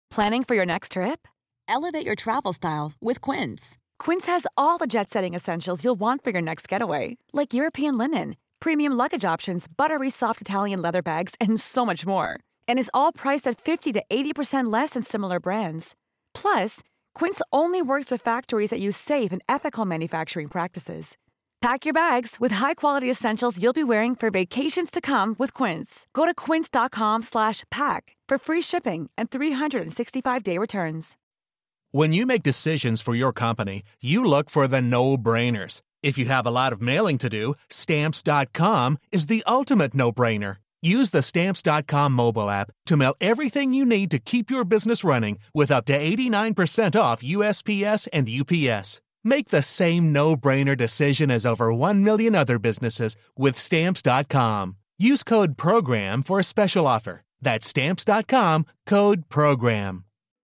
Planning for your next trip? Elevate your travel style with Quince. Quince has all the jet-setting essentials you'll want for your next getaway, like European linen, premium luggage options, buttery soft Italian leather bags, and so much more. And is all priced at 50 to 80% less than similar brands. Plus, Quince only works with factories that use safe and ethical manufacturing practices. Pack your bags with high-quality essentials you'll be wearing for vacations to come with Quince. Go to quince.com/pack for free shipping and 365-day returns. When you make decisions for your company, you look for the no-brainers. If you have a lot of mailing to do, Stamps.com is the ultimate no-brainer. Use the Stamps.com mobile app to mail everything you need to keep your business running with up to 89% off USPS and UPS. Make the same no-brainer decision as over 1 million other businesses with Stamps.com. Use code PROGRAM for a special offer. That's Stamps.com, code PROGRAM.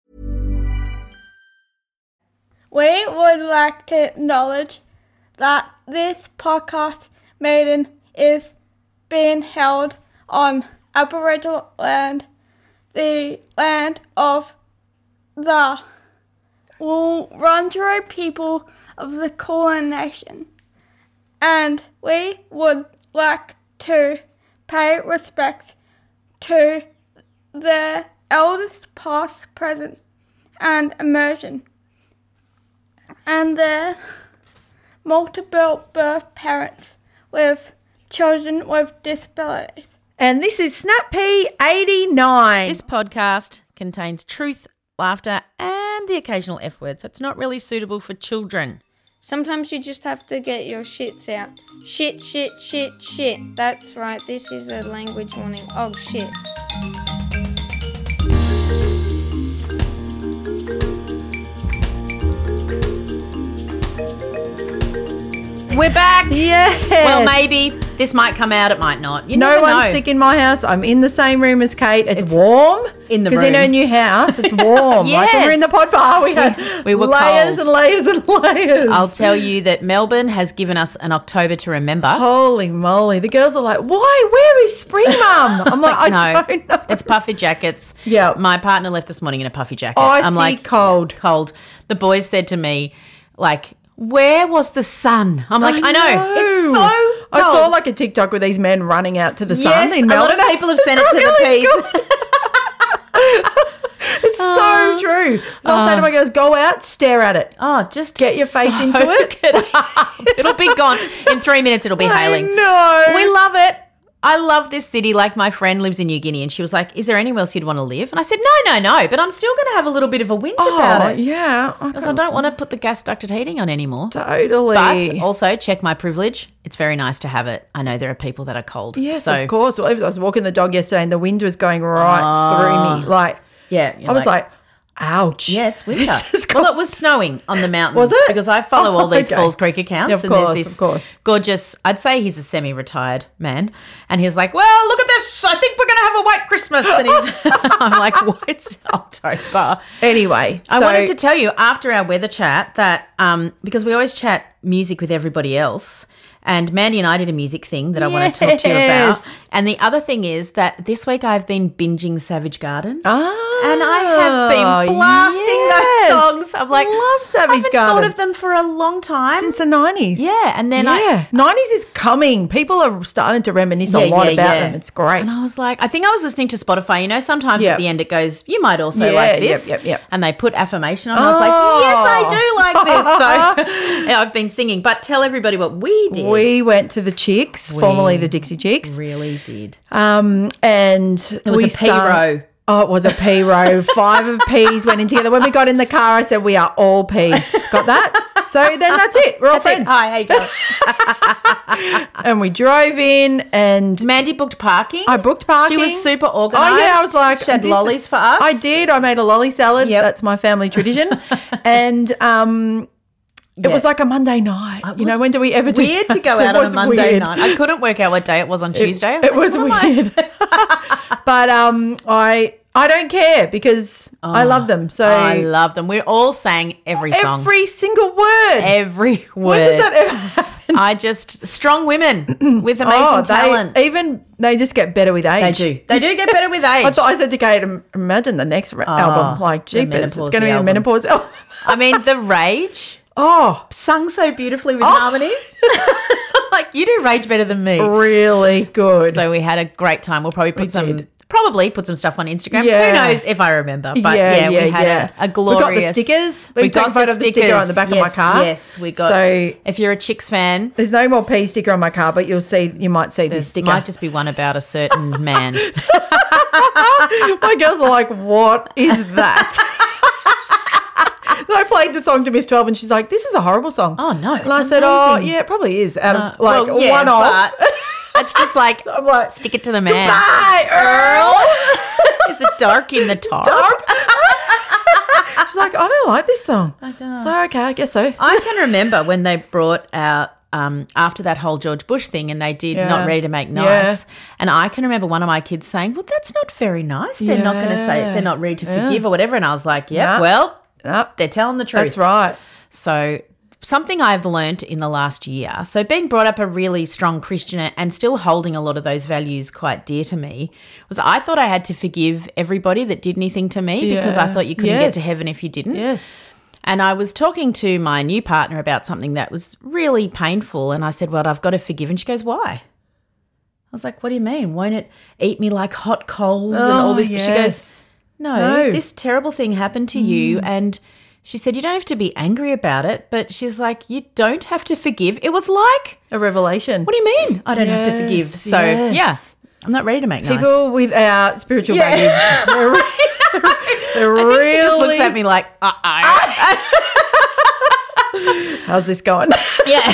We would like to acknowledge that this podcast meeting is being held on Aboriginal land, the land of the Wurundjeri people of the Kulin Nation, and we would like to pay respect to the elders past, present, and emerging, and their multiple birth parents with children with disabilities. And this is Snap P 89. This podcast contains truth, laughter, and the occasional F word, so it's not really suitable for children. Sometimes you just have to get your shits out. Shit, shit, shit, shit. That's right, this is a language warning. Oh, shit. We're back. Yes. Well, maybe. This might come out, it might not. You no never one's know. sick in my house. I'm in the same room as Kate. It's warm. In the Because room. in her new house, it's warm. Yes. Like when we were in the pod bar, we had We were layers cold. and layers and layers. I'll tell you that Melbourne has given us an October to remember. Holy moly. The girls are like, why? Where is spring, Mum? I'm like, I No, don't know. it's puffy jackets. Yeah. My partner left this morning in a puffy jacket. I I'm see like, cold. Cold. The boys said to me, like, where was the sun? I'm like, I know. It's so cold. I saw like a TikTok with these men running out to the sun in a Melbourne. lot of people have sent it to the piece. It's so true. So I'll say to my girls, go out, stare at it. Oh, just Get your face into soak it. up. It'll be gone. In 3 minutes, it'll be hailing. No. We love it. I love this city. Like, my friend lives in New Guinea and she was like, is there anywhere else you'd want to live? And I said, no, but I'm still going to have a little bit of a whinge about it. Yeah. Because I don't want to put the gas ducted heating on anymore. Totally. But also, check my privilege. It's very nice to have it. I know there are people that are cold. Yes, so, of course. Well, I was walking the dog yesterday and the wind was going right through me. Like, Yeah. I was like, ouch. Yeah, it's winter. This is Well, it was snowing on the mountains. Was it? Because I follow all these okay. Falls Creek accounts. Of and course, there's this of course. gorgeous, I'd say he's a semi-retired man. And he's like, well, look at this. I think we're going to have a white Christmas. And I'm like, what? It's October. Anyway. I wanted to tell you after our weather chat that because we always chat music with everybody else, and Mandy and I did a music thing that I want to talk to you about. Yes. And the other thing is that this week I've been binging Savage Garden. Ah, And I have been blasting those songs. I'm like, love Savage I haven't Garden. thought of them for a long time. Since the 90s. Yeah, and then 90s is coming. People are starting to reminisce a lot about them. It's great. And I was like, I think I was listening to Spotify. You know, sometimes Yep. at the end it goes, you might also Yeah, like this. yep. And they put affirmation on. I was like, yes, I do like this. So yeah, I've been singing. But tell everybody what we did. We went to the Chicks, formerly the Dixie Chicks. really did. And It was a P row. Oh, it was a P row. 5 of P's went in together. When we got in the car, I said, we are all P's. Got that? So then that's it. We're all friends. Hi, how you going? And we drove in and Mandy booked parking. I booked parking. She was super organised. Oh, yeah. I was like. She had lollies for us. I did. I made a lolly salad. Yep. That's my family tradition. And it was like a Monday night. You know, when do we ever do weird to go that? out It on a was Monday weird. night. I couldn't work out what day it was on Tuesday. It was weird. But I don't care because I love them. So I love them. We all sang every song. every single word. Every word. When does that ever happen? strong women with amazing talent. They just get better with age. They do get better with age. I said to Kate, imagine the next album, like, jeepers, it's going to be a menopause album. I mean, The Rage. Sung so beautifully with harmonies. Like, you do Rage better than me. Really good. So we had a great time. We'll probably put some stuff on Instagram. Yeah. Who knows if I remember. But we had a glorious. We got the stickers. We got a photo of the sticker on the back of my car. Yes, we got. So if you're a Chicks fan, there's no more P sticker on my car, but you might see this sticker. Might just be one about a certain man. My girls are like, what is that? I played the song to Miss 12 and she's like, this is a horrible song. Oh, no. And I said, yeah, it probably is. Out of one off. It's just like, I'm like, stick it to the man. Goodbye, Earl. Is it dark in the top? She's like, I don't like this song. So, okay, I guess so. I can remember when they brought out, after that whole George Bush thing and they did Not Ready to Make Nice. Yeah. And I can remember one of my kids saying, well, that's not very nice. They're not going to say they're not ready to forgive or whatever. And I was like, they're telling the truth. That's right. So something I've learned in the last year, so being brought up a really strong Christian and still holding a lot of those values quite dear to me, was I thought I had to forgive everybody that did anything to me because I thought you couldn't get to heaven if you didn't. Yes. And I was talking to my new partner about something that was really painful and I said, well, I've got to forgive. And she goes, why? I was like, what do you mean? Won't it eat me like hot coals and all this? Yes. She goes, no, this terrible thing happened to you. And she said, you don't have to be angry about it. But she's like, you don't have to forgive. It was like a revelation. What do you mean I don't have to forgive? So, I'm not ready to make nice. People without spiritual baggage. They're really. She just looks at me like, how's this going? Yeah.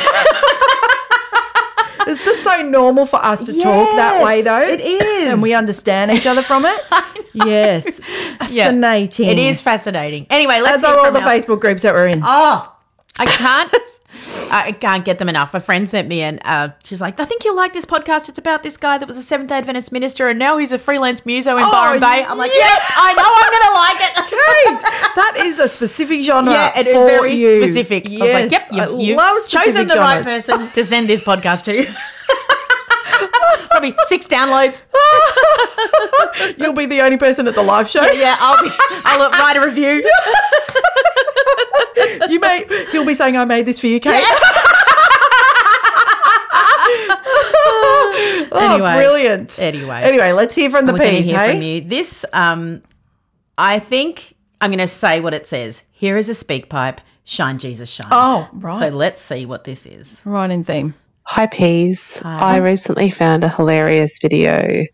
It's just so normal for us to talk that way, though. It is. And we understand each other from it. Yes. It's fascinating. It is fascinating. Anyway, let's hear from all the Facebook groups that we're in. Oh, I can't get them enough. A friend sent me and she's like, I think you'll like this podcast. It's about this guy that was a Seventh-day Adventist minister and now he's a freelance muso in Byron Bay. I'm like, I know I'm going to like it. Great. That is a specific genre. Yeah, it is very specific. Yes. I was like, yep, you've chosen the right person to send this podcast to. Probably 6 downloads. You'll be the only person at the live show. Yeah, I'll write a review. He'll be saying, I made this for you, Kate. Yeah. Brilliant. Anyway, let's hear from the P's, hey? From you. This, I think I'm going to say what it says. Here is a speak pipe. Shine, Jesus, shine. Oh, right. So let's see what this is. Right in theme. Hi, Peas. I recently found a hilarious video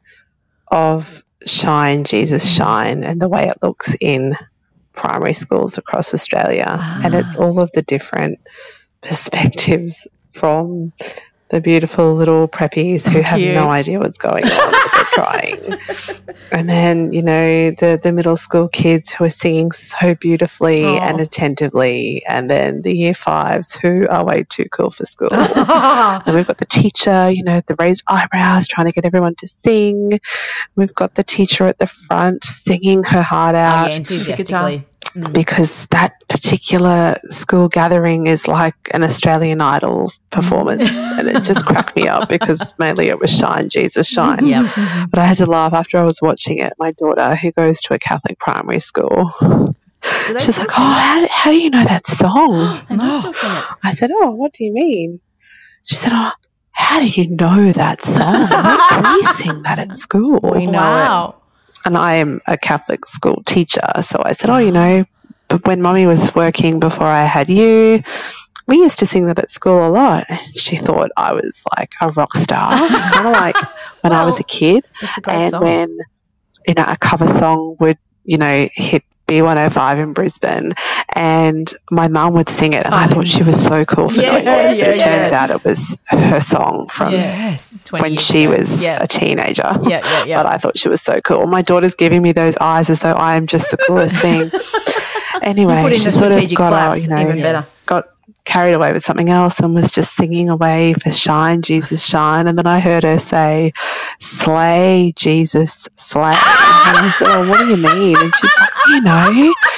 of Shine, Jesus, Shine and the way it looks in primary schools across Australia. And it's all of the different perspectives from the beautiful little preppies who have no idea what's going on, but they're trying. And then, the middle school kids who are singing so beautifully and attentively. And then the year 5s who are way too cool for school. And we've got the teacher, the raised eyebrows trying to get everyone to sing. We've got the teacher at the front singing her heart out. Enthusiastically. Because that particular school gathering is like an Australian Idol performance and it just cracked me up because mainly it was Shine, Jesus, Shine. Yep. But I had to laugh after I was watching it. My daughter, who goes to a Catholic primary school, she's like, how do you know that song? They must still sing it. I said, what do you mean? She said, how do you know that song? We sing that at school. We know it. And I am a Catholic school teacher. So I said, but when Mummy was working before I had you, we used to sing that at school a lot. And she thought I was like a rock star, kind of like when I was a kid. It's a great song. When, a cover song would, hit B105 in Brisbane and my mum would sing it and I thought she was so cool for knowing words. But it turns out it was her song from when she was a teenager. But I thought she was so cool. My daughter's giving me those eyes as though I am just the coolest thing. Anyway, she sort of got out, even better. Got carried away with something else and was just singing away for Shine, Jesus, Shine. And then I heard her say, Slay, Jesus, slay. And I said, what do you mean? And she's like,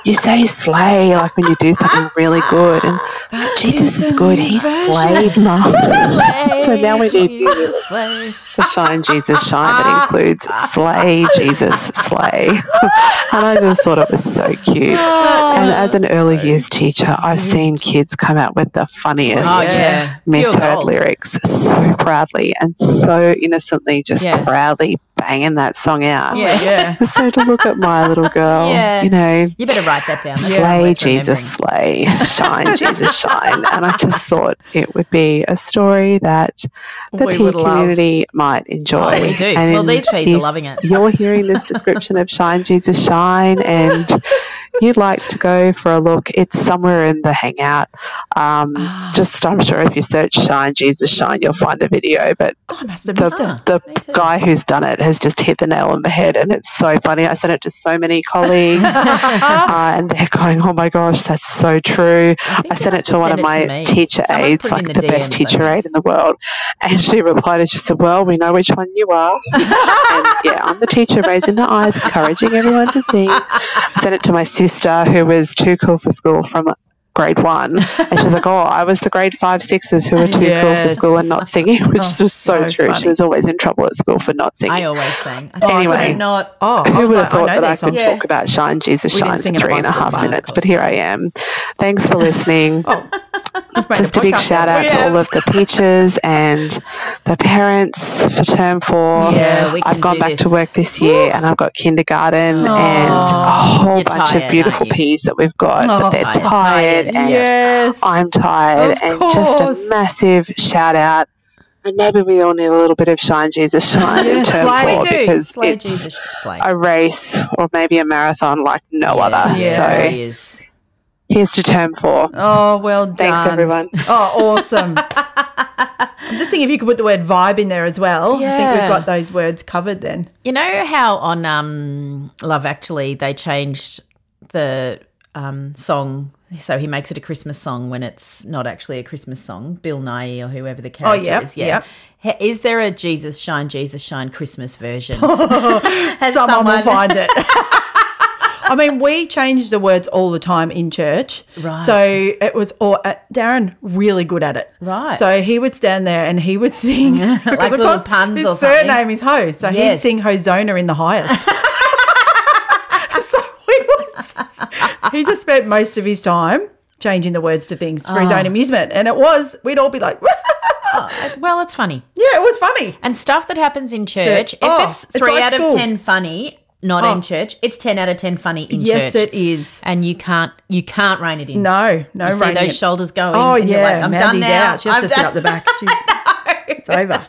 you say slay like when you do something really good, and Jesus is good. He slayed Mum. So now we need the Shine Jesus Shine that includes slay Jesus slay. And I just thought it was so cute. And as an early years teacher, I've seen kids come out with the funniest misheard lyrics so proudly and so innocently, just proudly banging that song out. So to look at my little girl, you know, you better write that down. Slay Jesus slay, shine Jesus shine. And I just thought it would be a story that the PE community might enjoy. Oh, we do. And well, these P's are loving it. You're hearing this description of Shine Jesus Shine and you'd like to go for a look, it's somewhere in the Hangout. Just, I'm sure if you search Shine Jesus Shine, you'll find the video. But the guy who's done it has just hit the nail on the head, and it's so funny. I sent it to so many colleagues, and they're going, "Oh my gosh, that's so true." I sent it to one of my teacher aides, like the best teacher aide in the world, and she replied and she said, "Well, we know which one you are." And I'm the teacher raising the eyes, encouraging everyone to sing. I sent it to my sister, who was too cool for school from grade 1, and she's like, "Oh, I was the grade 5, 6s who were too cool for school and not singing," which was so true. Funny. She was always in trouble at school for not singing. I always sang. Anyway, who would have thought that I could talk about Shine Jesus Shine for 3.5 minutes? But here I am. Thanks for listening. Just a big shout out to all of the Peaches and the parents for term 4. I've gone back to work this year and I've got kindergarten and a whole bunch of beautiful P's that we've got, but they're tired. And I'm tired, and just a massive shout out. And maybe we all need a little bit of Shine Jesus Shine in term 4 because it's a race or maybe a marathon like no other. So here's to term 4. Oh, well done. Thanks, everyone. Oh, awesome. I'm just thinking if you could put the word vibe in there as well. I think we've got those words covered then. You know how on Love Actually they changed the song, so he makes it a Christmas song when it's not actually a Christmas song, Bill Nighy or whoever the character is. Is there a Jesus Shine Christmas version? Someone will find it. I mean, we change the words all the time in church. Right. So it was Darren really good at it. Right. So he would stand there and he would sing. Like little puns his or something. His surname is Ho. So he'd sing Hosanna in the highest. He just spent most of his time changing the words to things for his own amusement. And we'd all be like, well, it's funny. Yeah, it was funny. And stuff that happens in church, if it's 3 out of 10 funny, not in church, it's 10 out of 10 funny in church. Yes, it is. And you can't rein it in. No, you see those shoulders going. Oh, and you're like, I'm done now. Out. She has to sit up the back. It's over.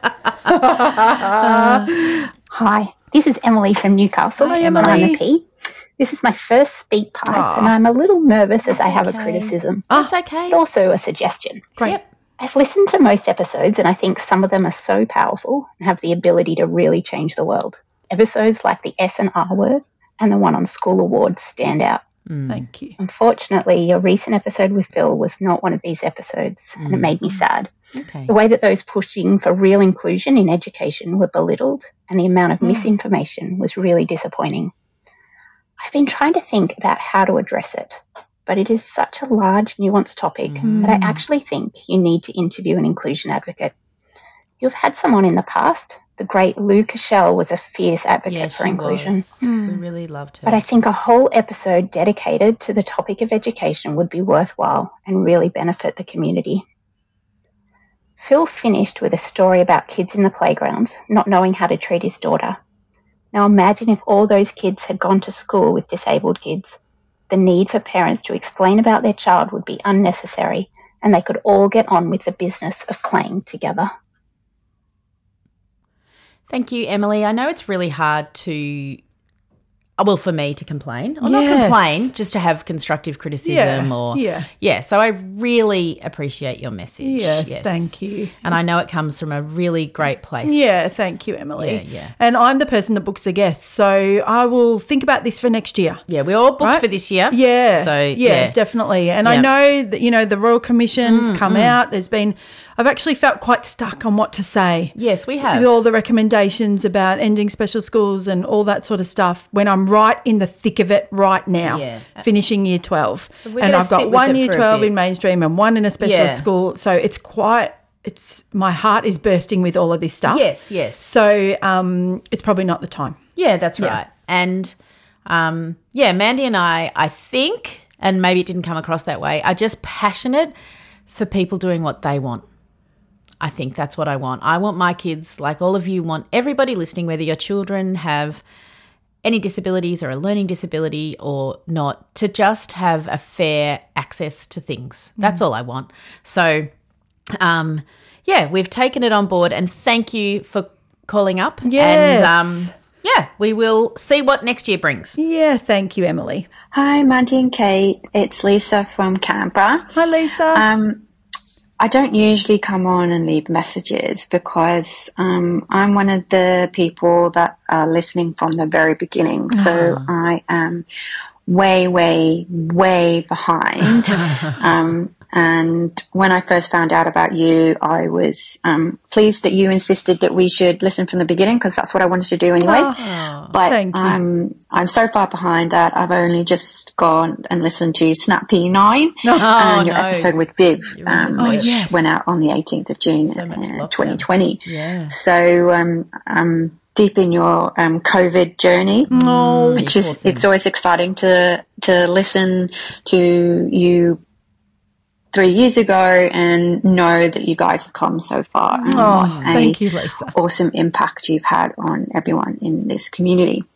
Hi, this is Emily from Newcastle. Hi, Emily. I'm a P. This is my first speak pipe, and I'm a little nervous as I have a criticism. That's okay. But also a suggestion. Great. Yep. I've listened to most episodes, and I think some of them are so powerful and have the ability to really change the world. Episodes like the S and R word and the one on school awards stand out. Thank you. Unfortunately, your recent episode with Phil was not one of these episodes, and it made me sad. Okay. The way that those pushing for real inclusion in education were belittled and the amount of misinformation was really disappointing. I've been trying to think about how to address it, but it is such a large, nuanced topic that I actually think you need to interview an inclusion advocate. You've had someone in the past. The great Lou Cashel was a fierce advocate for inclusion. We really loved her. But I think a whole episode dedicated to the topic of education would be worthwhile and really benefit the community. Phil finished with a story about kids in the playground not knowing how to treat his daughter. Now imagine if all those kids had gone to school with disabled kids. The need for parents to explain about their child would be unnecessary, and they could all get on with the business of playing together. Thank you, Emily. I know it's really hard for me to complain. Or not complain, just to have constructive criticism so I really appreciate your message. Yes, thank you. And I know it comes from a really great place. Yeah, thank you, Emily. Yeah. And I'm the person that books the guests, so I will think about this for next year. Yeah, we all booked for this year. Yeah. So yeah, definitely. And I know that, the Royal Commission's come out. There's been I've actually felt quite stuck on what to say. Yes, we have. With all the recommendations about ending special schools and all that sort of stuff when I'm right in the thick of it right now, finishing year 12. So and I've got one year 12 in mainstream and one in a specialist school. So my heart is bursting with all of this stuff. Yes. So it's probably not the time. Yeah, that's right. And, Mandy and I think, and maybe it didn't come across that way, are just passionate for people doing what they want. I think that's what I want. I want my kids, like all of you, want everybody listening, whether your children have any disabilities or a learning disability or not, to just have a fair access to things. That's all I want. So, we've taken it on board, and thank you for calling up. Yes. And, we will see what next year brings. Yeah, thank you, Emily. Hi, Mandy and Kate. It's Lisa from Canberra. Hi, Lisa. I don't usually come on and leave messages because I'm one of the people that are listening from the very beginning. So I am way, way, way behind. And when I first found out about you, I was pleased that you insisted that we should listen from the beginning because that's what I wanted to do anyway. But thank you. I'm so far behind that I've only just gone and listened to Snap P9 and your episode with Viv, which went out on the 18th of June, 2020. Yeah. So I'm deep in your COVID journey, which is it's always exciting to listen to you 3 years ago and know that you guys have come so far. Thank you, Lisa. Awesome impact you've had on everyone in this community.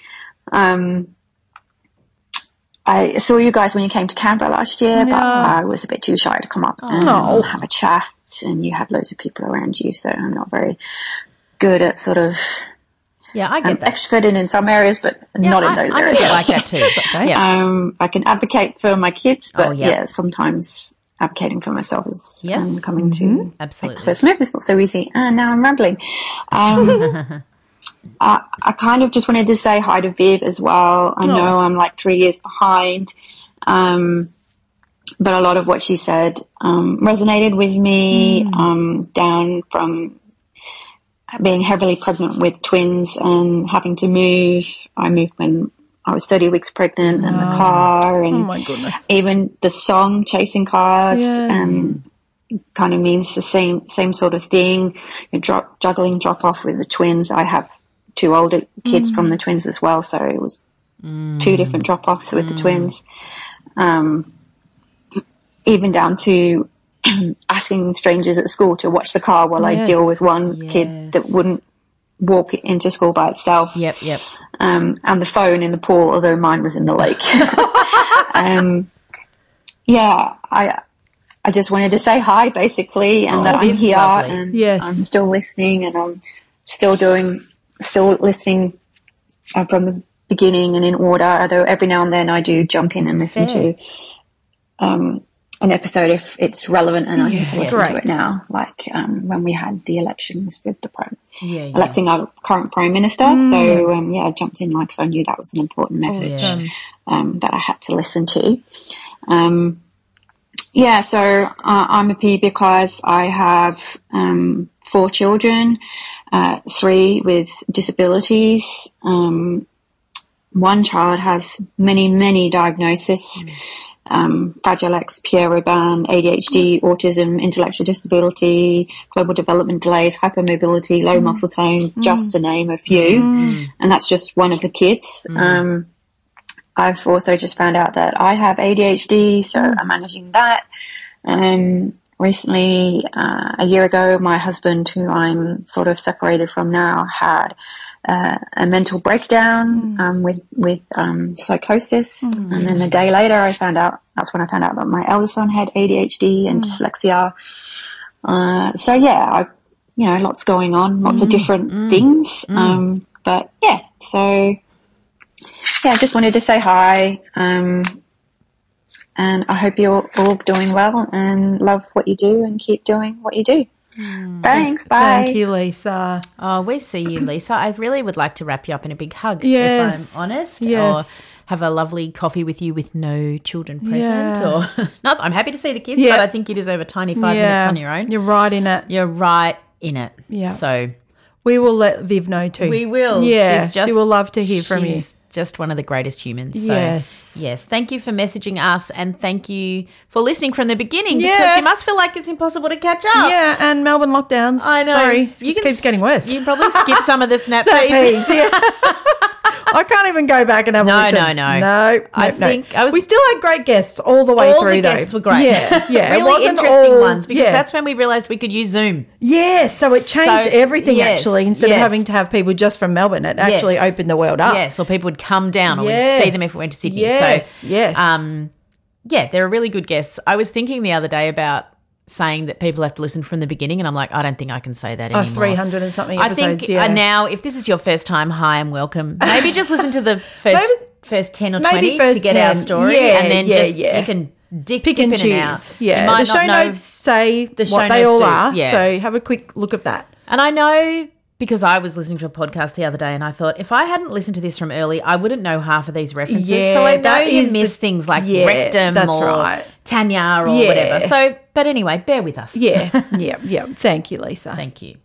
I saw you guys when you came to Canberra last year, but I was a bit too shy to come up and have a chat, and you had loads of people around you, so I'm not very good at sort of I get that. Extroverted in some areas, but not in those areas. I get like that too. It's okay. I can advocate for my kids, but sometimes advocating for myself is coming to absolutely. First move. It's not so easy. Now I'm rambling. I kind of just wanted to say hi to Viv as well. I know I'm like 3 years behind, but a lot of what she said resonated with me, down from being heavily pregnant with twins and having to move. I moved when I was 30 weeks pregnant, and the car, and my goodness, even the song "Chasing Cars," kind of means the same sort of thing. You're juggling drop off with the twins. I have 2 older kids from the twins as well, so it was 2 different drop offs with the twins. Even down to asking strangers at school to watch the car while I deal with one kid that wouldn't walk into school by itself. Yep. And the phone in the pool, although mine was in the lake. I just wanted to say hi, basically, and that I'm here and I'm still listening, and I'm still listening from the beginning and in order, although every now and then I do jump in and listen to an episode if it's relevant and I need to listen to it now, like when we had the elections with the electing our current Prime Minister. So, I jumped in because I knew that was an important message that I had to listen to. So I'm a P because I have 4 children, 3 with disabilities. One child has many diagnoses. Fragile X, Pierre Robin, ADHD, autism, intellectual disability, global development delays, hypermobility, low muscle tone, just to name a few. And that's just one of the kids. I've also just found out that I have ADHD, so I'm managing that. Recently, a year ago, my husband, who I'm sort of separated from now, had a mental breakdown with psychosis, and then a day later that's when I found out that my eldest son had ADHD and dyslexia. Lots going on, lots of different things. I just wanted to say hi, and I hope you're all doing well and love what you do and keep doing what you do. Thanks. Bye. Thank you, Lisa. Oh, we see you, Lisa. I really would like to wrap you up in a big hug, yes. if I'm honest. Yes. Or have a lovely coffee with you with no children present. Or not, I'm happy to see the kids, but I think you deserve a tiny 5 minutes on your own. You're right in it. You're right in it. Yeah. So we will let Viv know too. we will. Yeah, she will love to hear from you. She's just one of the greatest humans. So, yes. Thank you for messaging us, and thank you for listening from the beginning, because you must feel like it's impossible to catch up. Yeah, and Melbourne lockdowns. I know. Sorry, it keeps getting worse. You probably skip some of the snap feeds. I can't even go back and have a listen. No. I think we still had great guests all the way through. All the guests were great. Yeah. Really interesting ones, because that's when we realised we could use Zoom. Yeah, so it changed everything actually. Instead of having to have people just from Melbourne, it actually opened the world up. Yes, or people would come down, or we'd see them if we went to Sydney. Yes. They're really good guests. I was thinking the other day about saying that people have to listen from the beginning, and I'm like, I don't think I can say that anymore. 300 and something episodes, I think now, if this is your first time, hi and welcome. Maybe just listen to the first 10 or 20 to get our story, and then you can pick and in choose. And out. Yeah, the show notes say what they all are, so have a quick look at that. And I know, because I was listening to a podcast the other day, and I thought, if I hadn't listened to this from early, I wouldn't know half of these references. Yeah, so I know you miss things like rectum or Tanya or whatever. So, but anyway, bear with us. Yeah. Thank you, Lisa. Thank you.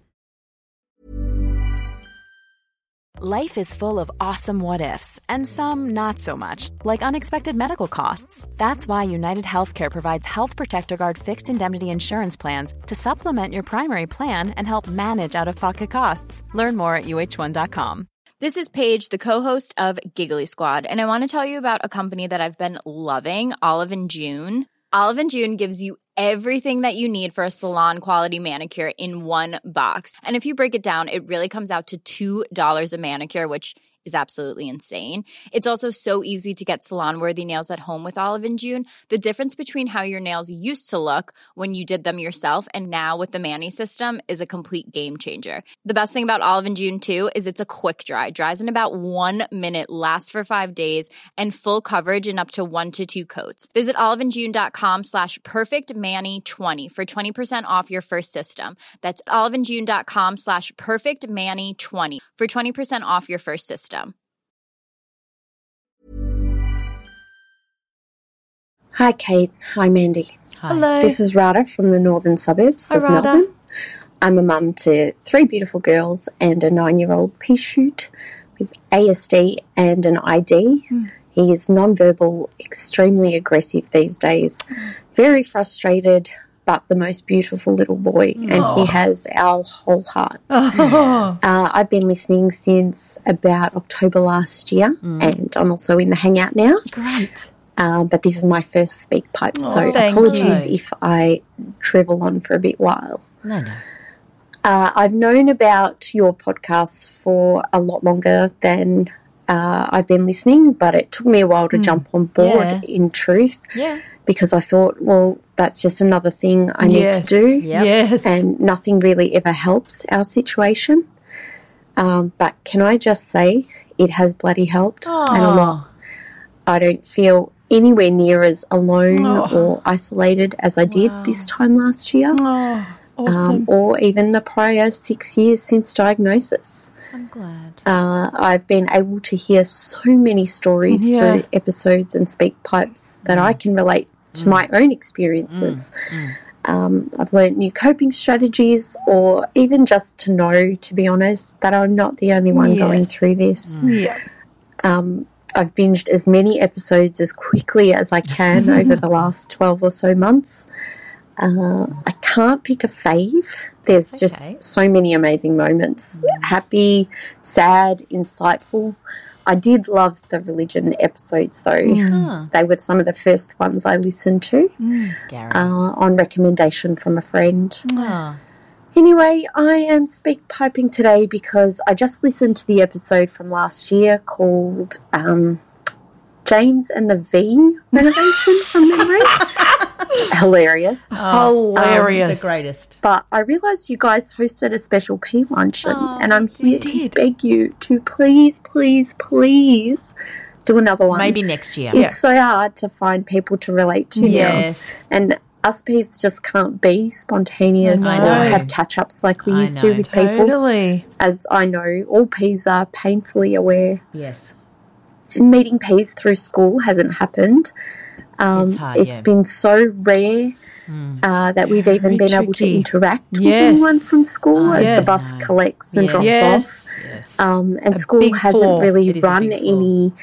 Life is full of awesome what-ifs, and some not so much, like unexpected medical costs. That's why United Healthcare provides Health Protector Guard fixed indemnity insurance plans to supplement your primary plan and help manage out-of-pocket costs. Learn more at uh1.com. This is Paige, the co-host of Giggly Squad, and I want to tell you about a company that I've been loving, Olive & June. Olive & June gives you everything that you need for a salon-quality manicure in one box. And if you break it down, it really comes out to $2 a manicure, which is absolutely insane. It's also so easy to get salon-worthy nails at home with Olive & June. The difference between how your nails used to look when you did them yourself and now with the Mani system is a complete game changer. The best thing about Olive & June, too, is it's a quick dry. Dries in about 1 minute, lasts for 5 days, and full coverage in up to 1 to 2 coats. Visit oliveandjune.com/perfectmani20 for 20% off your first system. That's oliveandjune.com/perfectmani20 for 20% off your first system. Hi, Kate. Hi, Mandy. Hi. Hello. This is Rada from the northern suburbs of Melbourne. I'm a mum to 3 beautiful girls and a 9-year-old pea shoot with ASD and an ID. He is nonverbal, extremely aggressive these days, very frustrated, but the most beautiful little boy, and he has our whole heart. I've been listening since about October last year, and I'm also in the Hangout now. Great. But this is my first speak pipe, so apologies if I drivel on for a bit while. No. I've known about your podcast for a lot longer than I've been listening, but it took me a while to jump on board, in truth, because I thought, well, that's just another thing I need to do, and nothing really ever helps our situation. But can I just say it has bloody helped, and a lot. I don't feel anywhere near as alone or isolated as I did this time last year, awesome. or even the prior 6 years since diagnosis. I'm glad. I've been able to hear so many stories through episodes and speak pipes that I can relate to my own experiences. I've learned new coping strategies, or even just to know, to be honest, that I'm not the only one going through this. I've binged as many episodes as quickly as I can over the last 12 or so months. I can't pick a fave. There's just so many amazing moments. Happy, sad, insightful. I did love the religion episodes, though. They were some of the first ones I listened to on recommendation from a friend. Anyway, I am speak piping today because I just listened to the episode from last year called James and the V renovation from memory. Hilarious. Hilarious. The greatest. But I realised you guys hosted a special pea luncheon, and I'm here to beg you to please, please, please do another one. Maybe next year. It's so hard to find people to relate to now. And us peas just can't be spontaneous or have catch-ups like we used to with people. Totally. As I know, all peas are painfully aware. Yes. meeting peers through school hasn't happened. It's hard, it's been so rare that we've even been able to interact with anyone from school as the bus collects and drops off. Yes. And school hasn't really run any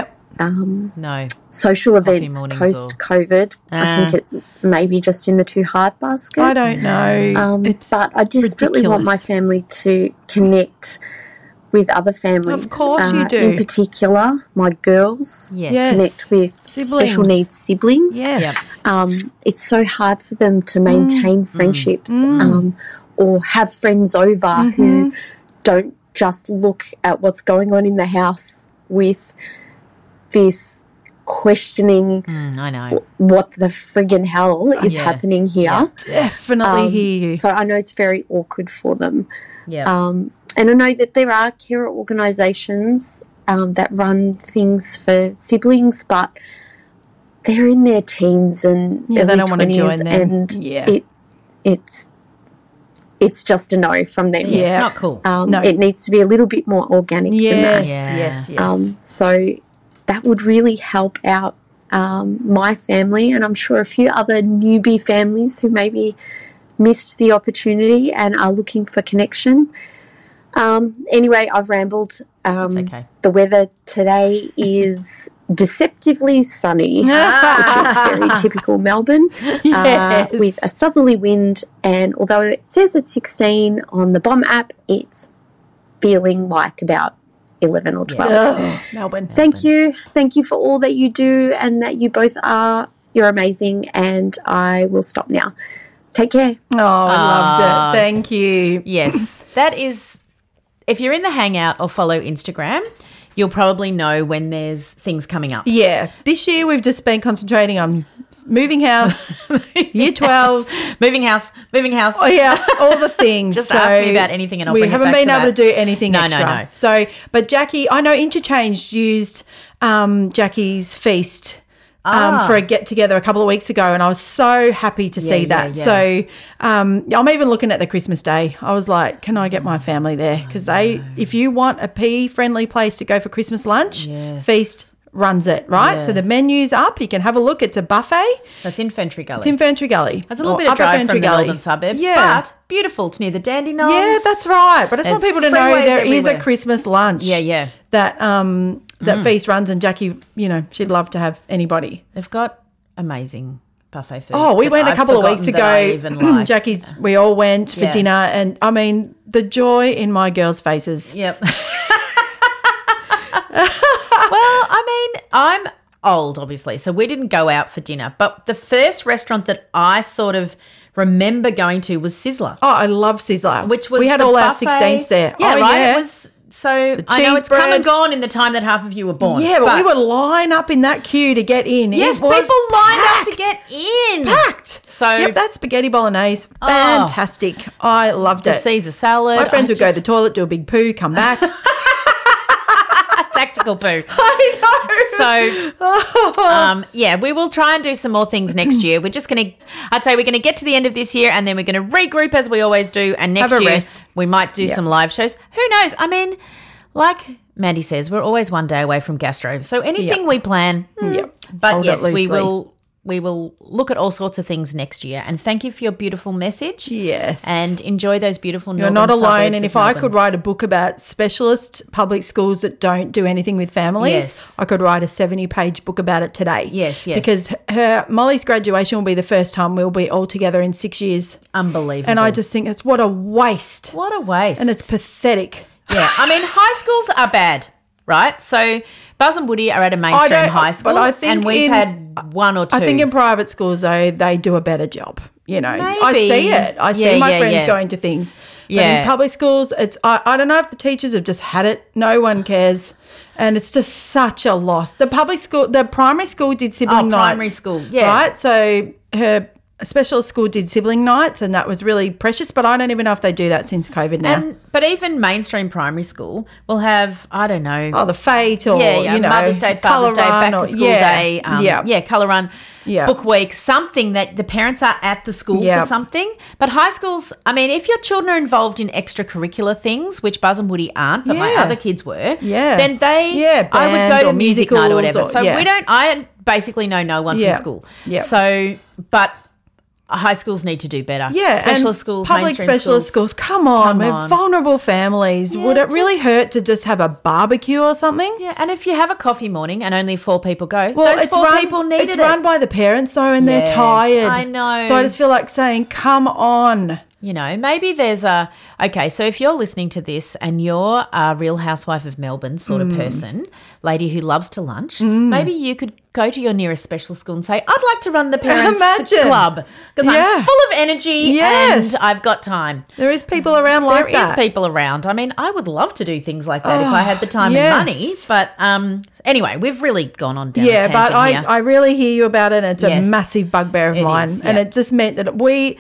social events post-COVID. I think it's maybe just in the too hard basket. I don't know. But I desperately want my family to connect with other families. Of course you do. In particular, my girls connect with special needs siblings. Yes. It's so hard for them to maintain friendships or have friends over who don't just look at what's going on in the house with this questioning I know. what the friggin' hell is happening here. Yeah, definitely hear you. So I know it's very awkward for them. Yeah. And I know that there are carer organisations that run things for siblings, but they're in their teens and early they don't want to join 20s, them. and it's just a no from them. Yeah, it's not cool. No. It needs to be a little bit more organic than that. Yes. So that would really help out my family, and I'm sure a few other newbie families who maybe missed the opportunity and are looking for connection. Anyway, I've rambled. That's okay. The weather today is deceptively sunny, which is very typical Melbourne, with a southerly wind. And although it says it's 16 on the BOM app, it's feeling like about 11 or 12. Melbourne. Thank you for all that you do and that you both are. You're amazing, and I will stop now. Take care. Oh, I loved it. Thank you. Yes, that is. If you're in the Hangout or follow Instagram, you'll probably know when there's things coming up. Yeah. This year we've just been concentrating on moving house, year 12s. Moving house. Oh, yeah, all the things. Just ask me about anything and I'll bring it back to that. We haven't been able to do anything extra. No. So, but Jackie, I know Interchange used Jackie's feast for a get-together a couple of weeks ago, and I was so happy to see that. Yeah. So I'm even looking at the Christmas Day. I was like, can I get my family there? Because if you want a pea-friendly place to go for Christmas lunch, Feast runs it, right? Yeah. So the menu's up. You can have a look. It's a buffet. That's in Fentry Gully. It's in Fentry Gully. It's a little bit of drive from the northern suburbs, but beautiful. It's near the Dandenongs. Yeah, that's right. But I just want people to know there is a Christmas lunch. Yeah. That Feast runs, and Jackie, she'd love to have anybody. They've got amazing buffet food. Oh, we went a couple of weeks ago. We all went for dinner, and I mean the joy in my girls' faces. Yep. Well, I mean, I'm old, obviously, so we didn't go out for dinner. But the first restaurant that I sort of remember going to was Sizzler. Oh, I love Sizzler. Which was we had all our 16s there. Yeah, right. Yeah. It was. So I know it's come and gone in the time that half of you were born. Yeah, but we would line up in that queue to get in. Yes, people lined up to get in. Packed. So that spaghetti bolognese, fantastic. I loved it. The Caesar salad. My friends would go to the toilet, do a big poo, come back. Tactical poo. I know. So, we will try and do some more things next year. We're going to get to the end of this year, and then we're going to regroup as we always do. And next year we might do some live shows. Who knows? I mean, like Mandy says, we're always one day away from gastro. So anything we plan, but hold yes, we will look at all sorts of things next year. And thank you for your beautiful message. Yes. And enjoy those beautiful northern You're not alone. And if I Melbourne. could write a book about specialist public schools that don't do anything with families, I could write a 70-page book about it today. Yes. Because Molly's graduation will be the first time we'll be all together in 6 years. Unbelievable. And I just think it's what a waste. What a waste. And it's pathetic. Yeah. I mean, high schools are bad. Right, so Buzz and Woody are at a mainstream high school, but I think and we've had one or two. I think in private schools, though, they do a better job. Maybe. I see it. I see my friends going to things. But in public schools, it's I don't know if the teachers have just had it. No one cares. And it's just such a loss. The primary school did sibling nights. Primary school, yeah. Right? So her specialist school did sibling nights, and that was really precious, but I don't even know if they do that since COVID now. But even mainstream primary school will have, I don't know. Oh, the fete or, you know. Mother's Day, Father's Day, back to school day. Colour run, book week, something that the parents are at the school for something. But high schools, I mean, if your children are involved in extracurricular things, which Buzz and Woody aren't, but my other kids were, then I would go to music night or whatever. I basically know no one from school. So, but high schools need to do better. Specialist schools, public specialist schools. Come on, we're vulnerable families. Would it really hurt to just have a barbecue or something? Yeah, and if you have a coffee morning and only 4 people go, those 4 people needed it. It's run by the parents though, and they're tired. I know. So I just feel like saying, come on. You know, maybe there's so if you're listening to this and you're a Real Housewife of Melbourne sort of person, lady who loves to lunch, maybe you could go to your nearest special school and say, I'd like to run the parents' club because I'm full of energy and I've got time. There is people around like that. There is people around. I mean, I would love to do things like that if I had the time and money. But anyway, we've really gone on down a tangent but here. I really hear you about it, and it's a massive bugbear of mine. And it just meant that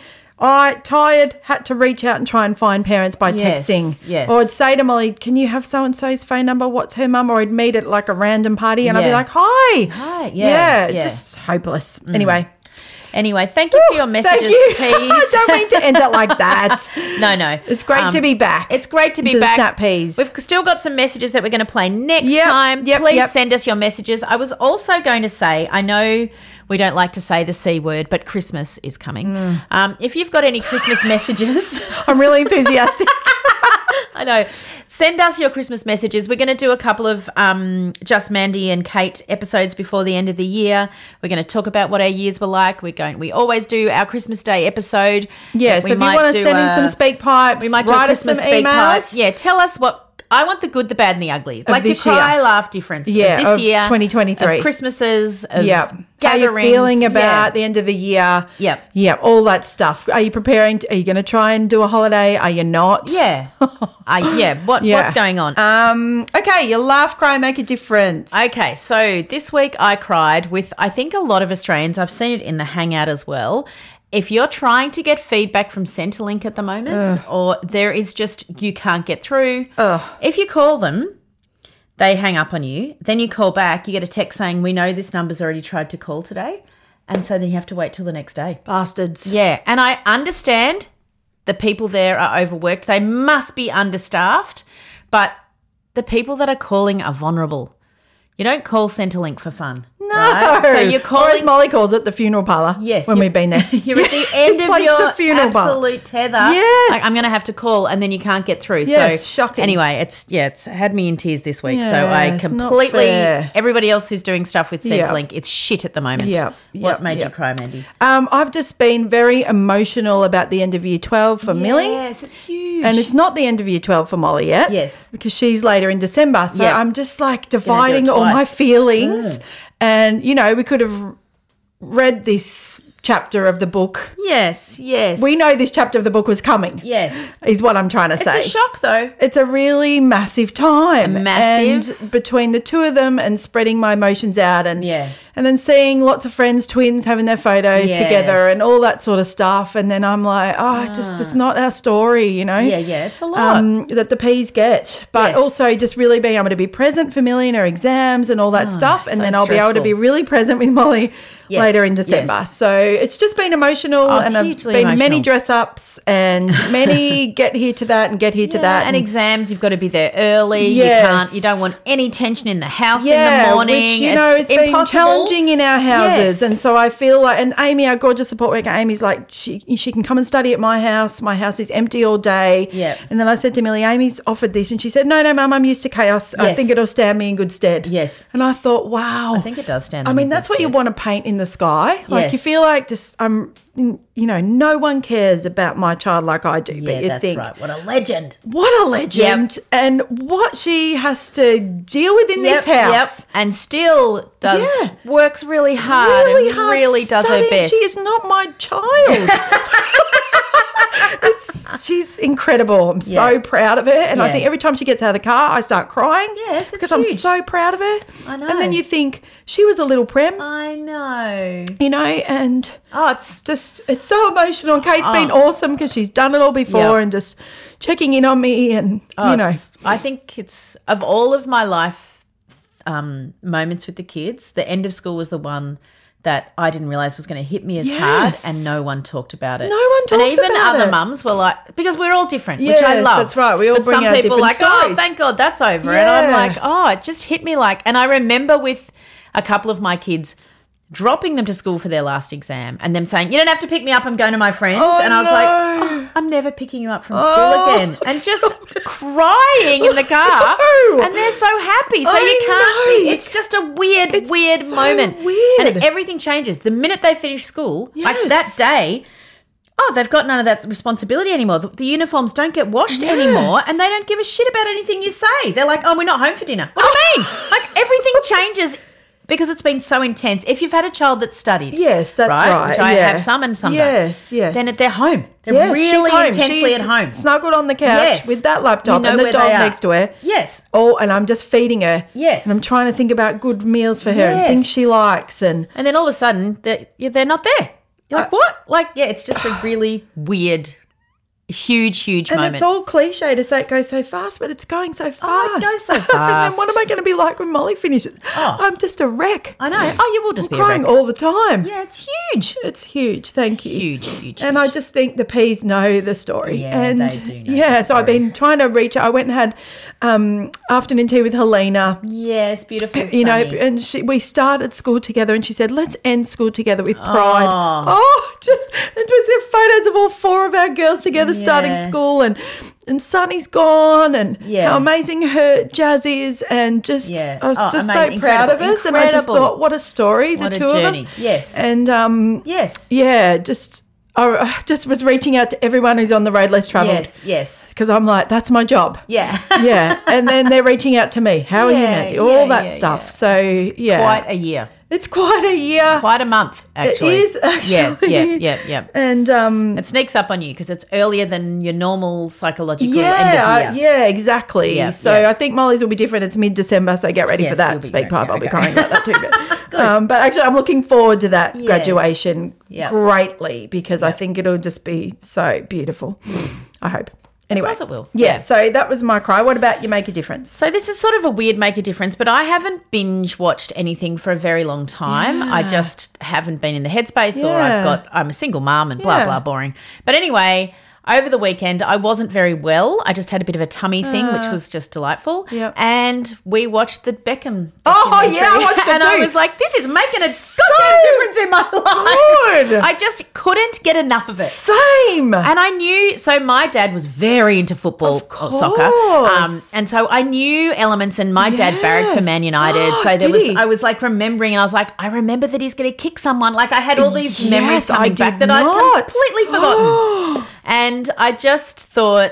I had to reach out and try and find parents by texting. Yes. Or I'd say to Molly, can you have so-and-so's phone number? What's her mum? Or I'd meet at like a random party and I'd be like, hi. Hi. Just hopeless. Anyway, thank you for your messages, Peas. I don't mean to end it like that. No. It's great to be back. It's great to be back. Snap Peas. We've still got some messages that we're going to play next time. Please send us your messages. I was also going to say, I know we don't like to say the C word, but Christmas is coming. If you've got any Christmas messages. I'm really enthusiastic. I know. Send us your Christmas messages. We're going to do a couple of Just Mandy and Kate episodes before the end of the year. We're going to talk about what our years were like. We always do our Christmas Day episode. Yeah, so if you want to send in some speak pipes, we might do a Christmas speak pipe. Yeah, tell us what. I want the good, the bad, and the ugly. Like the cry, laugh difference of this year. 2023. Of Christmases, of gatherings. How you're feeling about the end of the year. Yep, all that stuff. Are you preparing? Are you going to try and do a holiday? Are you not? Yeah. What's going on? Okay, your laugh, cry, make a difference. Okay, so this week I cried with, I think, a lot of Australians. I've seen it in the Hangout as well. If you're trying to get feedback from Centrelink at the moment or there is just you can't get through, if you call them, they hang up on you. Then you call back, you get a text saying, we know this number's already tried to call today. And so then you have to wait till the next day. Bastards. Yeah, and I understand the people there are overworked. They must be understaffed, but the people that are calling are vulnerable. You don't call Centrelink for fun. No. Right? So you're calling. Or as Molly calls it, the funeral parlour. Yes. When we've been there. You're at the end of your funeral absolute tether. Yes. Like, I'm going to have to call and then you can't get through. Yes, so shocking. Anyway, it's had me in tears this week. Yeah, so I it's completely, not fair. everybody else who's doing stuff with Centrelink, it's shit at the moment. What made you cry, Mandy? I've just been very emotional about the end of year 12 for Millie. Yes, it's huge. And it's not the end of year 12 for Molly yet. Yes. Because she's later in December. So I'm just like dividing all my feelings. And, you know, we could have read this chapter of the book. Yes. We know this chapter of the book was coming. Yes. Is what I'm trying to say. It's a shock, though. It's a really massive time. And between the two of them and spreading my emotions out and then seeing lots of friends, twins having their photos together and all that sort of stuff. And then I'm like, it's not our story, you know. Yeah, it's a lot. That the P's get. But also just really being able to be present for Millie in her exams and all that stuff. And then I'll be able to be really present with Molly later in December. So it's just been emotional and I've been many dress ups and many get here to that and get here to that. And exams, you've got to be there early. You don't want any tension in the house in the morning. Which, you know, it's been challenging in our houses. And so I feel like, and Amy, our gorgeous support worker, Amy's like, she can come and study at my house. My house is empty all day. And then I said to Millie, Amy's offered this. And she said, no, Mum, I'm used to chaos. I think it'll stand me in good stead. And I thought, wow. I think it does stand I mean, that's what you want to paint in the sky. Like you feel like just no one cares about my child like I do. But you think, right. What a legend. What a legend. And what she has to deal with in this house. And still works really hard. Really does her best. She is not my child. She's incredible. I'm so proud of her. And I think every time she gets out of the car, I start crying. Yes, because I'm so proud of her. I know. And then you think, she was a little prem. I know. You know, and it's so emotional. And Kate's Oh. been awesome because she's done it all before and just checking in on me and, you know. I think it's, of all of my life moments with the kids, the end of school was the one that I didn't realise was going to hit me as hard, and no one talked about it. No one talks about it. And even other mums were like, because we're all different, which I Yes, love. that's right. We all but bring some our people are like, different oh, stories. thank God that's over. And I'm like, oh, it just hit me like, and I remember with a couple of my kids dropping them to school for their last exam and them saying, you don't have to pick me up, I'm going to my friends. And I was like, oh, I'm never picking you up from school again. And just crying in the car. And they're so happy. So you can't be. It's just a weird so moment. weird. And everything changes. The minute they finish school, like that day, they've got none of that responsibility anymore. The uniforms don't get washed anymore, and they don't give a shit about anything you say. They're like, oh, we're not home for dinner. What do you mean? Like, everything changes because it's been so intense. If you've had a child that's studied. Yes, that's right. Which I have some and some don't. Yes. Then they're home. They're she's really home. intensely She's at home. snuggled on the couch with that laptop and the dog next to her. Yes. Oh, and I'm just feeding her. Yes. And I'm trying to think about good meals for her and things she likes. And then all of a sudden, they're not there. You're like, what? Like, it's just a really weird, huge and moment. it's all cliche to say it goes so fast, but it's going so fast. Oh, it goes so and fast. then what am I going to be like when Molly finishes? I'm just a wreck. I know. Oh, you will just I'm be a crying wreck. all the time. Yeah, it's huge. It's huge. Thank you. Huge. And I just think the P's know the story. Yeah, and they do know the so I've been trying to reach. I went and had afternoon tea with Helena. Yes, beautiful. You know, Sunny. and we started school together, and she said, "Let's end school together with pride." It was photos of all four of our girls together starting school, and Sunny's gone, and how amazing her Jazz is, and just I was just amazing. so proud of us, and I just Incredible. thought, what a story, What the a two journey. of us. Yes. And I just was reaching out to everyone who's on the road less travelled. Yes. Because I'm like, that's my job. Yeah. Yeah. And then they're reaching out to me. How are you, Mandy? All that stuff. Yeah. So, yeah. Quite a year. It's quite a year. Quite a month, actually. It is, actually. Yeah. And it sneaks up on you because it's earlier than your normal psychological end of year. Yeah, exactly. Yeah, so I think Molly's will be different. It's mid-December, so get ready for that. Speak pipe. I'll be crying about that too. But actually, I'm looking forward to that graduation greatly because I think it'll just be so beautiful. I hope. Anyway, Of course it will. Yeah, so that was my cry. What about you? Make a difference? So this is sort of a weird make a difference, but I haven't binge watched anything for a very long time. I just haven't been in the headspace, or I'm a single mum and blah blah boring. But anyway, over the weekend I wasn't very well. I just had a bit of a tummy thing, which was just delightful. Yep. And we watched the Beckham documentary. Oh yeah, I watched it and too. I was like, this is making a goddamn difference in my life. Good. I just couldn't get enough of it. Same. And I knew, so my dad was very into football or soccer. And so I knew elements, and my dad barracked for Man United. So there was, I was like remembering, and I was like, I remember that he's going to kick someone. Like I had all these memories coming back that I'd completely forgotten. And I just thought,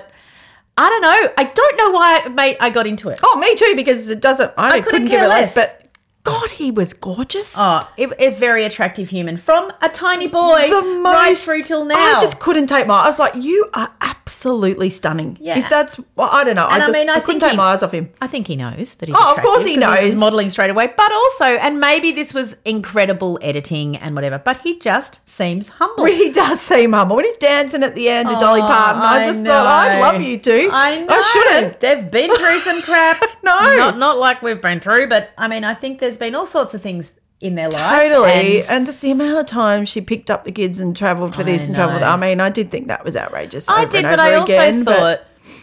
I don't know. I don't know why I got into it. Oh, me too, because it doesn't, I couldn't give care it less, less. but God, he was gorgeous. Oh, a very attractive human from a tiny boy right through till now. I just couldn't take my. I was like, you are absolutely stunning. Yeah. If that's, well, I don't know. And I couldn't take my eyes off him. I think he knows that he's of course he knows. He's modelling straight away. But also, and maybe this was incredible editing and whatever, but he just seems humble. He does seem humble. When he's dancing at the end to Dolly Parton, I just thought, I love you too. I know. I shouldn't. They've been through some crap. No. Not like we've been through, but I mean, I think there's been all sorts of things in their life. Totally. And just the amount of time she picked up the kids and travelled for this and travelled. I mean, I did think that was outrageous. I over did, and but over I also again, thought,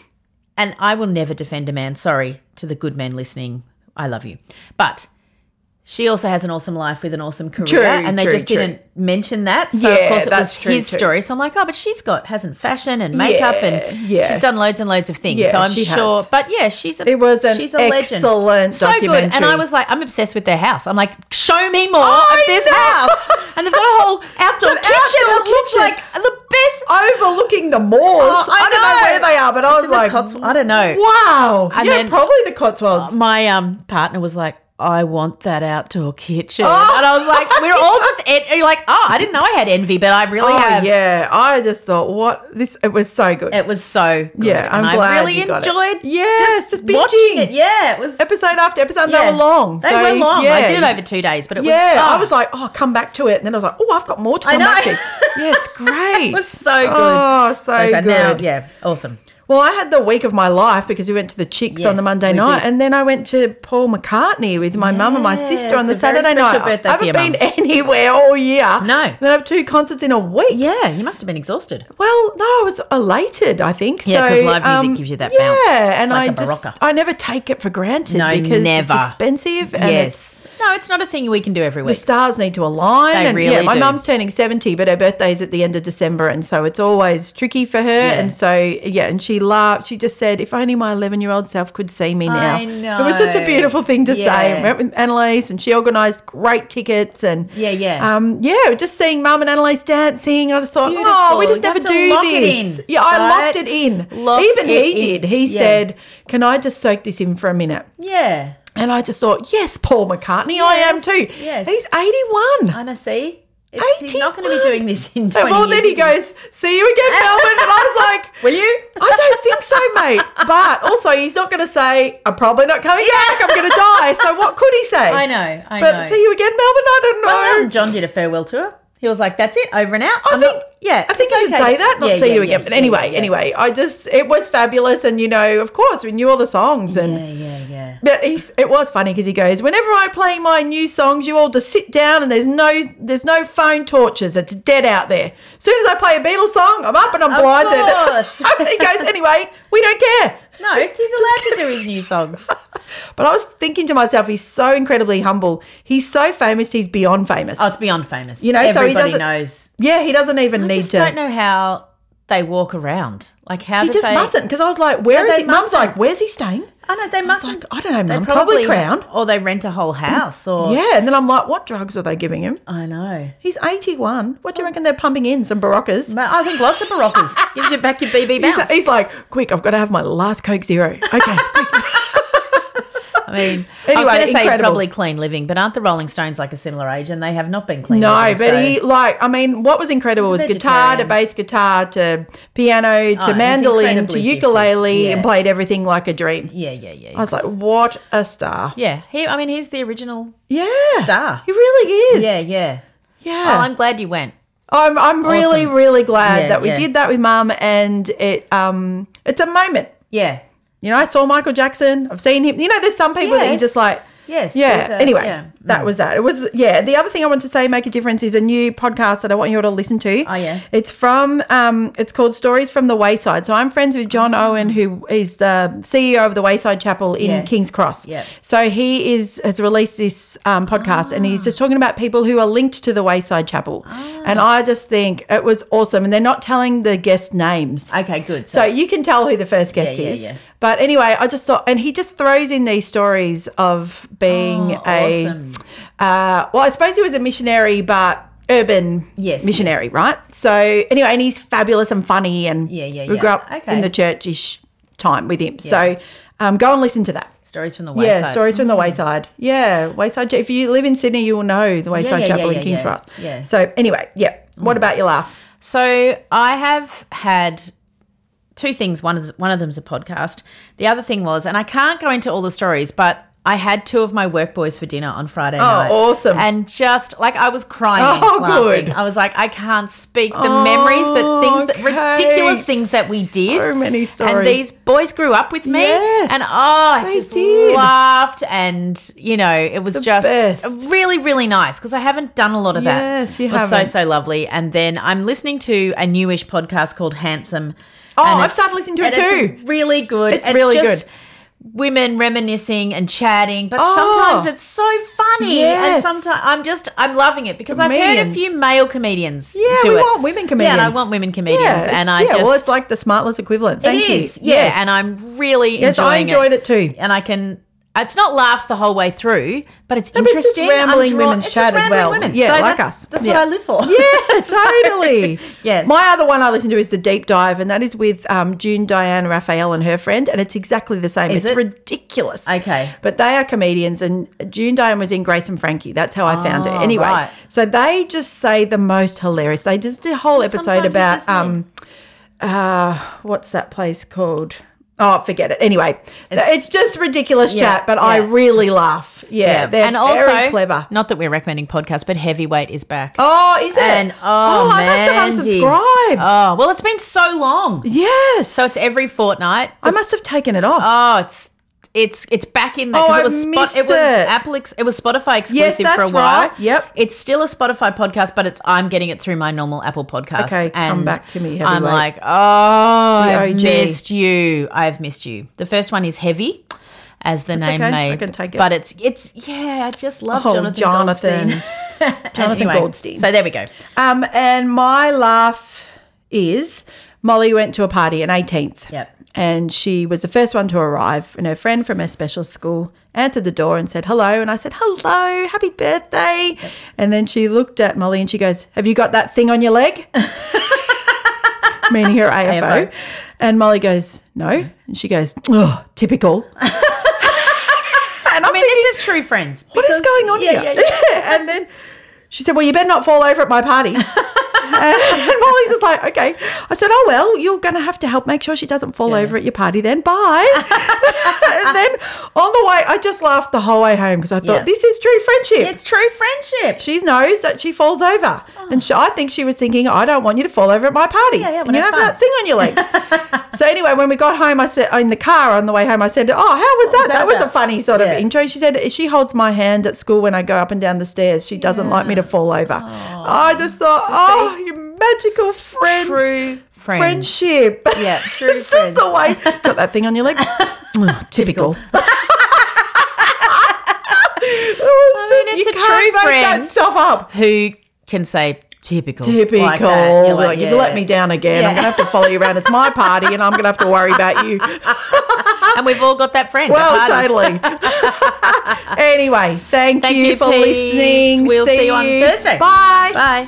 and I will never defend a man. Sorry to the good men listening. I love you. But she also has an awesome life with an awesome career, and they just didn't mention that. So, of course, it was his story. So I'm like, oh, but she's hasn't fashion and makeup and she's done loads and loads of things. Yeah, so I'm she sure. has. But, yeah, she's a excellent legend. So documentary. good. And I was like, I'm obsessed with their house. I'm like, show me more of this house. And they've got a whole outdoor kitchen. It looks like the best. Overlooking the moors. I don't know where they are, but I was like, like, I don't know. Wow. And yeah, then probably the Cotswolds. My partner was like, I want that outdoor kitchen. And I was like, we're all just, you're like, I didn't know I had envy, but I really have. Yeah, I just thought, it was so good. It was so good. Yeah, I'm and glad I really you got enjoyed just binging. watching it. Yeah, it was. Episode after episode, they were long. They were long. Yeah. I did it over 2 days, but it was. Yeah, I was like, come back to it. And then I was like, I've got more to come back to. Yeah, it's great. It was so good. Oh, so good. Now, yeah, awesome. Well, I had the week of my life because we went to the Chicks on the Monday night, and then I went to Paul McCartney with my mum and my sister on the Saturday night. I haven't been anywhere all year. No. Then I have 2 concerts in a week. Yeah, you must have been exhausted. Well, no, I was elated, I think. Yeah, because live music gives you that bounce. Yeah, and like I never take it for granted because never. it's expensive. And yes. No, it's not a thing we can do every week. The stars need to align. They really my do. mum's turning 70, but her birthday's at the end of December, and so it's always tricky for her. Yeah. And so, and she laughed. She just said, if only my 11-year-old self could see me now. I know. It was just a beautiful thing to say. I went with Annalise, and she organised great tickets. And just seeing Mum and Annalise dancing, I just thought, we just never do this. Yeah, I locked it in. Even he did. He said, can I just soak this in for a minute? Yeah. And I just thought, yes, Paul McCartney, I am too. Yes. He's 81. I know, see? He's not going to be doing this in 20 years. Well, then he goes, see you again, Melbourne. And I was like, will you? I don't think so, mate. But also, he's not going to say, I'm probably not coming back. I'm going to die. So what could he say? I know. But see you again, Melbourne? I don't know. Well, John did a farewell tour. He was like, that's it, over and out. I think you should say that, not see you again. But anyway, it was fabulous. And, of course, we knew all the songs. And But it was funny because he goes, whenever I play my new songs, you all just sit down and there's no phone torches. It's dead out there. As soon as I play a Beatles song, I'm up and I'm blinded. He goes, anyway, we don't care. No, he's allowed to do his new songs. But I was thinking to myself, he's so incredibly humble. He's so famous, he's beyond famous. Oh, it's beyond famous. Everybody knows. Yeah, he doesn't even need to. I don't know how they walk around. Like, how he just mustn't, because I was like, where is he? Mum's like, where's he staying? I know, they mustn't. I don't know, Mum, probably Crown. Or they rent a whole house. Or yeah, and then I'm like, what drugs are they giving him? I know. He's 81. What do you reckon they're pumping in? Some Baroccas? I think lots of Baroccas. Gives you back your BB bounce. He's like, quick, I've got to have my last Coke Zero. Okay, quick. I mean, anyway, I was going to say it's probably clean living, but aren't the Rolling Stones like a similar age? And they have not been clean living. No, but what was incredible was guitar to bass guitar to piano to mandolin to ukulele and played everything like a dream. Yeah. I was like, what a star. Yeah. He's the original star. He really is. Yeah. Well, I'm glad you went. I'm really, really glad that we did that with Mum, and it's a moment. Yeah. I saw Michael Jackson. I've seen him. there's some people that you just like. Yes. Yeah. Anyway, that was that. It was, the other thing I want to say, Make a Difference, is a new podcast that I want you all to listen to. Oh, yeah. It's from, it's called Stories from the Wayside. So I'm friends with John Owen, who is the CEO of the Wayside Chapel in King's Cross. Yeah. So he has released this podcast, and he's just talking about people who are linked to the Wayside Chapel. And I just think it was awesome. And they're not telling the guest names. Okay, good. So you can tell who the first guest is. Yeah. But anyway, I just thought, and he just throws in these stories of being awesome. I suppose he was a missionary, but urban missionary, right? So anyway, and he's fabulous and funny, and we grew up in the churchish time with him. So go and listen to that. Stories from the Wayside. Yeah, Stories from the Wayside. Yeah, Wayside. If you live in Sydney, you will know the Wayside Chapel in King's Cross. Yeah. So anyway, what about your laugh? So I have had 2 things. One of them's a podcast. The other thing was, and I can't go into all the stories, but I had 2 of my work boys for dinner on Friday night. Oh, awesome. And just like I was crying laughing. Good. I was like, I can't speak the memories, ridiculous things that we did. So many stories. And these boys grew up with me. Yes, and I just laughed, and it was just really, really nice, because I haven't done a lot of that. Yes, you haven't. It was so lovely. And then I'm listening to a newish podcast called Handsome. I've started listening to it too. It's really good. It's really good. Women reminiscing and chatting, but sometimes it's so funny. Yes. And sometimes I'm loving it, because I've heard a few male comedians do we it. want women comedians. Yeah, and I want women comedians. It's like the Smartless equivalent. Thank you. Yeah, and I'm really enjoying it. Yes, I enjoyed it too. And I can It's not laughs the whole way through, but it's interesting. It's just rambling women's chat as well. Women. Yeah, so like us. us. That's what I live for. Yeah, totally. Yes. My other one I listen to is The Deep Dive, and that is with June Diane Raphael and her friend, and it's exactly the same. It's ridiculous. Okay. But they are comedians, and June Diane was in Grace and Frankie. That's how I found her. Anyway, right. so they just say the most hilarious. They just did a whole episode about what's that place called? Oh, forget it. Anyway, it's just ridiculous chat, but I really laugh. Yeah, they're and also, very clever. Not that we're recommending podcasts, but Heavyweight is back. Oh, is it? And I must have unsubscribed. Oh, well, it's been so long. Yes. So it's every fortnight. I must have taken it off. Oh, it's back in there Oh, because it was Spotify exclusive for a while. Right. Yep. It's still a Spotify podcast, but I'm getting it through my normal Apple podcast. Okay, come back to me, Heavyweight. I'm like, I've missed you. I've missed you. The first one is Heavy, as the name may. I can take it. But it's I just love Jonathan Jonathan anyway, Goldstein. So there we go. And my laugh is Molly went to a party, an 18th. Yep. And she was the first one to arrive, and her friend from her special school answered the door and said hello. And I said, hello, happy birthday. Yep. And then she looked at Molly and she goes, have you got that thing on your leg? Meaning her AFO. And Molly goes, no. And she goes, oh, typical. And I mean, this is true friends. What is going on here? Yeah. And then she said, well, you better not fall over at my party. And Molly's just like, okay. I said, oh, well, you're going to have to help make sure she doesn't fall over at your party then. Bye. And then on the way, I just laughed the whole way home because I thought, this is true friendship. It's true friendship. She knows that she falls over. And I think she was thinking, I don't want you to fall over at my party. Yeah, and you have that thing on your leg. So anyway, when we got home, I said, in the car on the way home, I said, oh, how was that? That was a funny sort of intro. She said, she holds my hand at school when I go up and down the stairs. She doesn't like me to fall over. I just thought, you magical friends. True friends. Friendship. Yeah, true it's friends. just the way. Got that thing on your leg? Typical. It's a true friend that stuff up. Who can say typical. Like that. Like, you've let me down again. I'm going to have to follow you around. It's my party and I'm going to have to worry about you. And we've all got that friend. Well, totally. Anyway, thank you for listening. We'll see you on Thursday. Bye. Bye.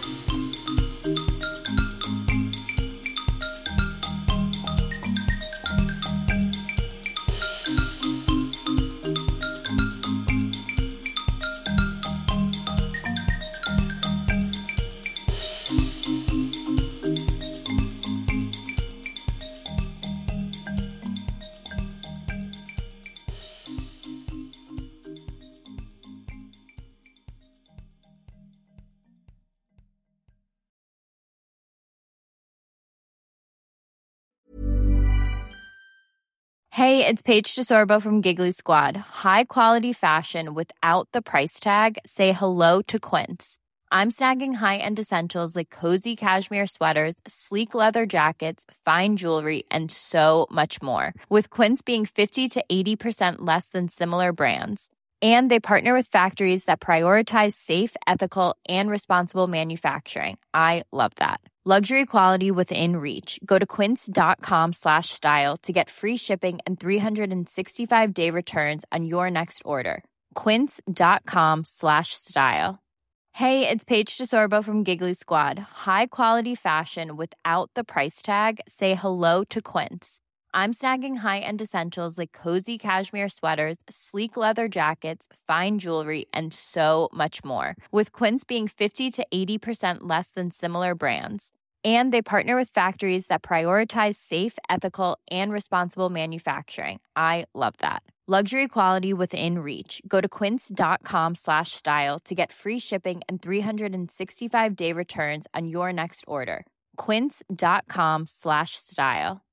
Hey, it's Paige DeSorbo from Giggly Squad. High quality fashion without the price tag. Say hello to Quince. I'm snagging high-end essentials like cozy cashmere sweaters, sleek leather jackets, fine jewelry, and so much more. With Quince being 50 to 80% less than similar brands. And they partner with factories that prioritize safe, ethical, and responsible manufacturing. I love that. Luxury quality within reach. Go to quince.com/style to get free shipping and 365-day returns on your next order. Quince.com/style. Hey, it's Paige DeSorbo from Giggly Squad. High quality fashion without the price tag. Say hello to Quince. I'm snagging high-end essentials like cozy cashmere sweaters, sleek leather jackets, fine jewelry, and so much more. With Quince being 50 to 80% less than similar brands. And they partner with factories that prioritize safe, ethical, and responsible manufacturing. I love that. Luxury quality within reach. Go to quince.com/style to get free shipping and 365-day returns on your next order. Quince.com/style.